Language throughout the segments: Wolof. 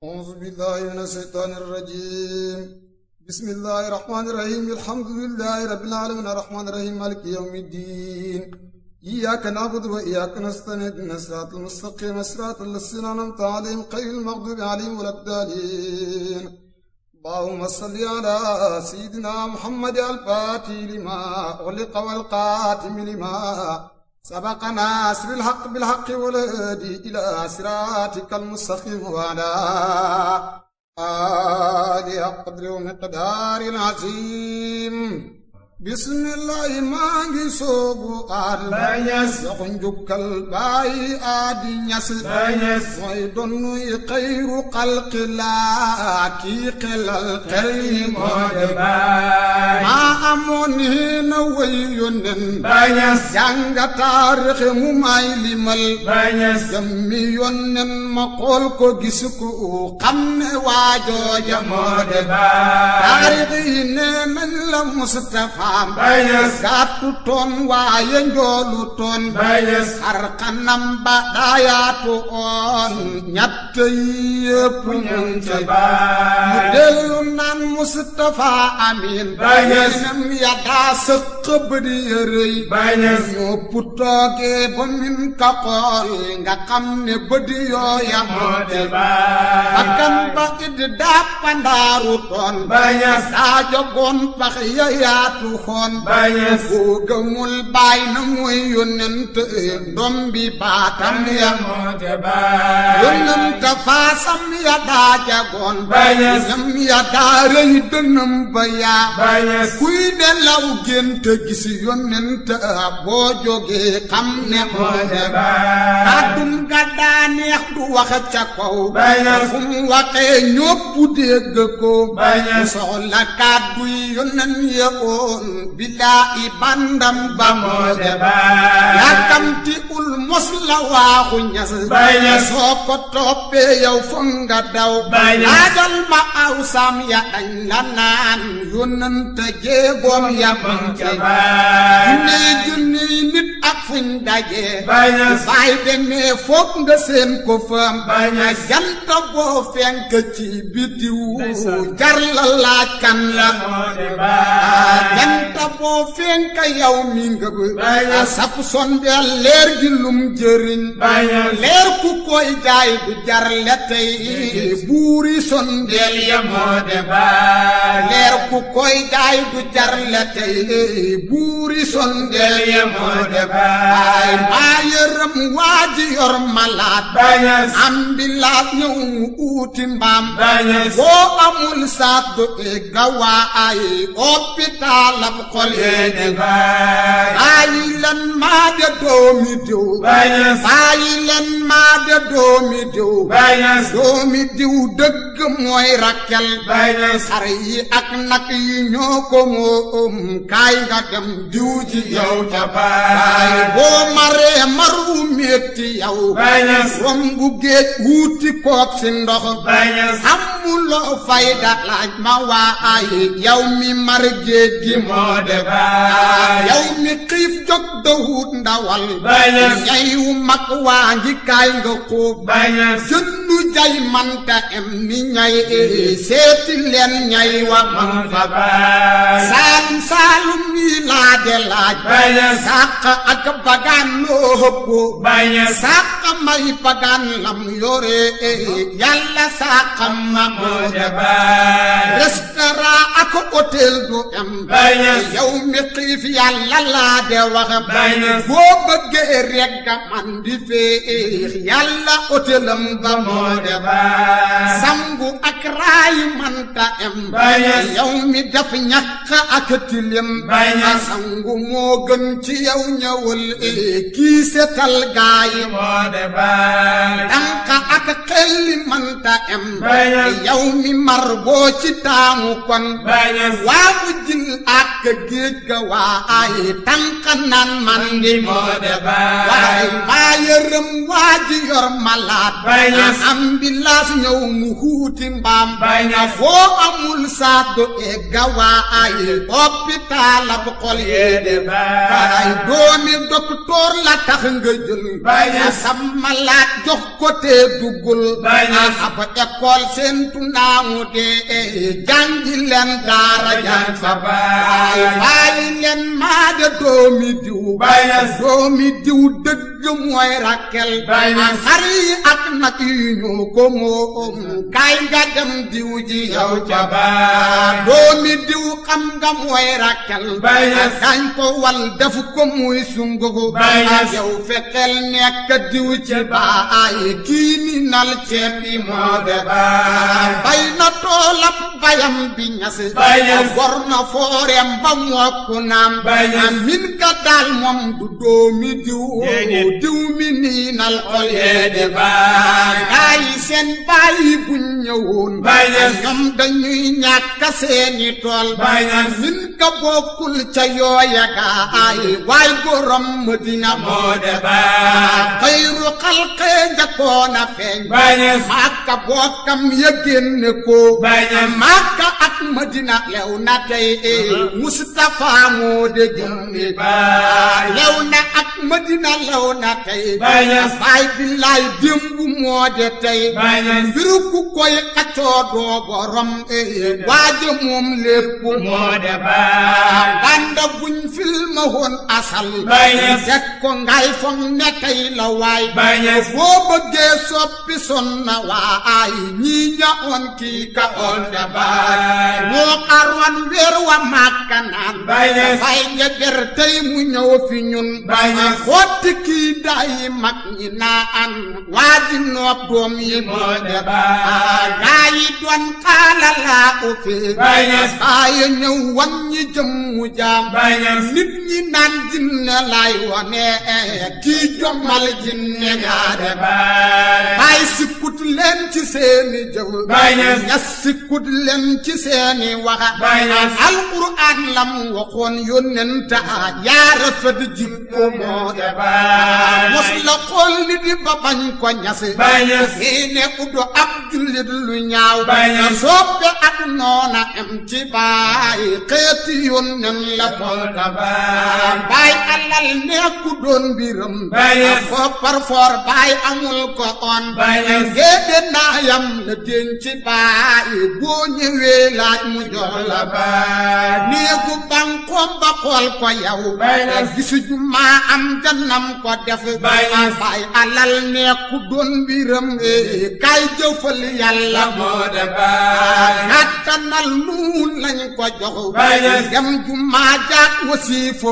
أعوذ بالله من الشيطان الرجيم. بسم الله الرحمن الرحيم. الحمد لله رب العالمين الرحمن الرحيم مالك يوم الدين. إياك نعبد وإياك نستعين اهدنا الصراط المستقيم صراط الذين أنعمت عليهم غير المغضوب عليهم ولا الضالين. اللهم صل على سيدنا محمد الفاتح لما أغلق والقاتم لما سبق ناصر الحق بالحق والهادي إلى صراطك المستقيم وعلى آله قدر ومقدار العظيم. بسم الله مانغي سوبو آل بانيس يخنجوك الباي آدي نيس بانيس ويدنوي خير خلق الله كي خلال خلي مودباي ما أموني نويونن بانيس جانغ تاريخ مماي لمل بانيس جمي يونن مقول كو جسكو قمن واجو جمودباي تاريخي نمن لمصطفى Bayes gàttu toon waaye njoolu toon Bayes xar kanam ba daayaatu oon ñett yépp ñu ci baay mu dellu naan Mustafa Amin Bayes nam ya daa sëq bëdi yërëy Bayes ñoo putoogee ba min ka xool nga xam ne bëdi yooya moo ci baay bakkan ba id daa pandaaru toon Bayes daa jogoon pax ya yaatu Bayes bu gëmul baay na muy yonent ndombi baatam ya moo te baay yonent faasam ya daa jagoon Bayes ñam ya daa rëy dënam ba yaa Bayes kuy nelaw gént gis yonent boo jógee xam ne moo te baay kàddum ga daa neex du wax ca kaw Bayes fu mu waxee ñópp dégg ko Bayes soxla kàddu yonent ya oon billahi bandam ba moo de baay yàkkamti ul mos la waaxu ñas Bayes soo ko toppee yow foog nga daw laajal ma aw sam ya dañ la naan yónnante jéegoom ya moom ca baay junni nit ak fuñ daje Bayes baay demee foog nga seen ko fam Bayes jant boo fenk ci bitiw jar la laaj kan la moo de baay jant boo fenk yow mi ngëb sap sondeel leer gi lum jëriñ leer ku koy jaay du jar la tey buuri sondeel ya moo de baay leer ku koy jaay du jar la tey buuri sondeel ya moo de baay maa yërëm waaji yor malaat ambilaat ñëw mu uuti mbaam boo amul saat du eggawa ay hôpital ab xol bàyyi leen maa de doomi diw bàyyi leen maa de doomi diw doomi diw dëgg mooy rakkel xar yi ak nag yi ñoo ko moom kaay nga dem diw ci yow ta baay boo maree maru metti yow rombu géej wuuti kook si ndox amuloo fayda laaj ma waa ay yow mi mar géej gi moo de baay yow mi xiif jog dawut ndawal ñay wu mag waa nji kaay nga xuub jëndu jay manta em ni ñay seeti leen ñay wa man fa baay saalum saalum yi laa de laaj sàq ak bagaan loo hëppo sàq may bagaan lam yore yàlla sàq ma moo de baay restaurant ak hôtel du em yow mi xiif yàlla laa de wax boo bëggee rekk man di féex yàlla hôtelam ba moo de baay sangu ak raay manta em yow mi def ñàkk ak tilim sangu moo gën ci yow ñëwal kii setal gaay moo de baay danka ak xelli manta em yow mi mar boo ci taamu kon waa mu jil ak géej ga waa ay tànk naan man di moo de baay waaye maa yërëm waa ji yor malaat ambulance ñëw mu huuti mbaam foo boo amul saatu gawaay hôpital ab xol yéede baay doomi docteur la tax nga jël sam malaat jox ko te duggul ab école seen tunaamu de jàngi leen daara jàng fa baay bàyyi leen maa de doomi diw dëgg mooy Rakel xar yi ak nag yu ñu ko moom kaay nga dem diw ji yow ca baay doomi diw xam nga mooy Rakel dañ ko wal def ko muy sungugu yow fekkel nekk diw ci baay kii ni nal ceeb bi moo de baay bay na toolam bayam bi ñas gor na fooreem ba mokku naam min ka daal moom du doomi diw mi nii nal xol yéede baay gaay seen bàyyi buñ ñëwoon ñoom dañuy ñàkk seeni tool min ka bokkul ca yooya gaay waay borom Madina moo de baay xayru xalqe njakkoona feeñ Makka bokkam ya génne ko Makka ak Madina lew na tey Mustafa moo de jëmmi baay lew na ak Madina lew na tey baay billaay démb moo de tey mbiru ku koy xaccoo doo borom waaja moom lépp moo de baay banda buñ filma woon asal teg ko ngay foog ne tey la waay boo bëggee soppi sonna waay ñii ña on kii ka on de baay moo xaroon weer wa Makka naan fay nga der tey mu ñëw fi ñun xotti kii daay mag ñi naan waaji nopp doom yi moo de baay gaa yi doon xaala laa ufi baaye ñëw wan ñi jëm mu jaam nit ñi naan jinne lay wone kii jommal jinne yaa de baay sikkut leen ci seeni jëf ñas sikkut leen ci seeni waxa alquran lam waxoon yónnenta yaa rafet jikko moo de baay mos la xool li di ba bañ ko ñase ne uddo ab jullit lu ñaaw soppe ak noona am ci baay xeeti yónnen la xool da baay alal nekku doon biram ko par for baay amul ko on géede naayam la déen ci baay boo ñëwee laaj mu jox la baay néegu bankoom ba xool ko yow gisu jumaa am jannam ko def baay alal nekku doon biram kay jëfal yàlla moo de baay kattanal nuun lañ ko jox dem jumaa jaak wasiifo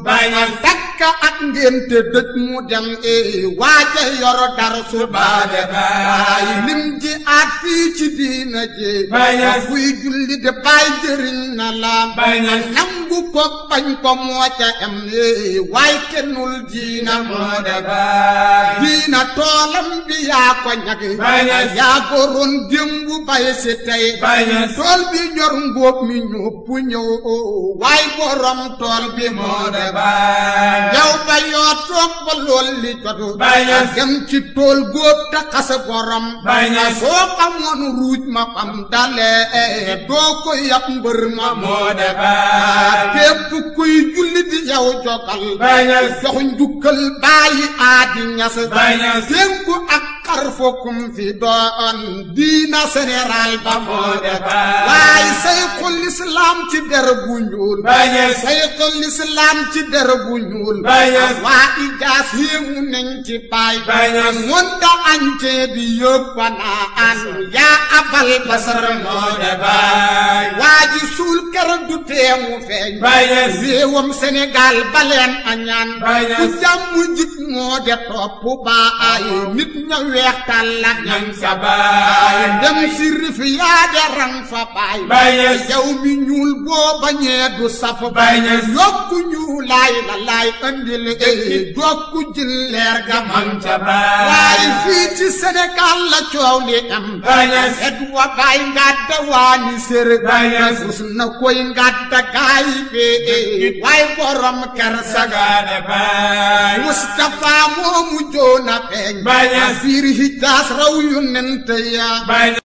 takka ak ngénte dëj mu dem waaja yor dara su baade baay lim ji aat fii ci diina ji buy julli de baay jëriñ na la nangu ko bañ ko moo ca am waay kennul diina moo de baay diina toolam bi yaa ko ñag yaa goroon démbu bay si tey tool bi ñor ngóob mi ñëpp ñëw waay borom tool bi moo de baay yow ba yoo toog ba lool li jotu dem ci tool góob ta xasa borom soo xamoon ruuj ma xam dale doo ko yab mbër ma moo de baay képp kuy julli di yow jogal jox njukkal bàyyi aadi ñas dénku ak xarfokum fi doon diina général ba moo de baay waaye sayxul islam ci der bu ñuul sayxul islam ci der bu ñuul waa ijaas yéemu nañ ci baay moon da añte bi yëpp naa an yaa abal basar moo de baay waa ji suul kër du teemu feeñ réewam Sénégal baleen añaan ku jàmm jik moo de topp baay nit ña weex tàlla ñam sa baay dem si rif yaa de rang fa baay yow mi ñuul boo bañee du saf yokku ñuulaay la laay andil jokku jil leer ga man sa baay waaye fii ci Sénégal la coow li am et wa baay ngàdda waani sér gus na koy ngàdda gaay be waay borom ker sagaane baay Mustafa moomu joona feeñ fiir Hijaas raw yu nente ya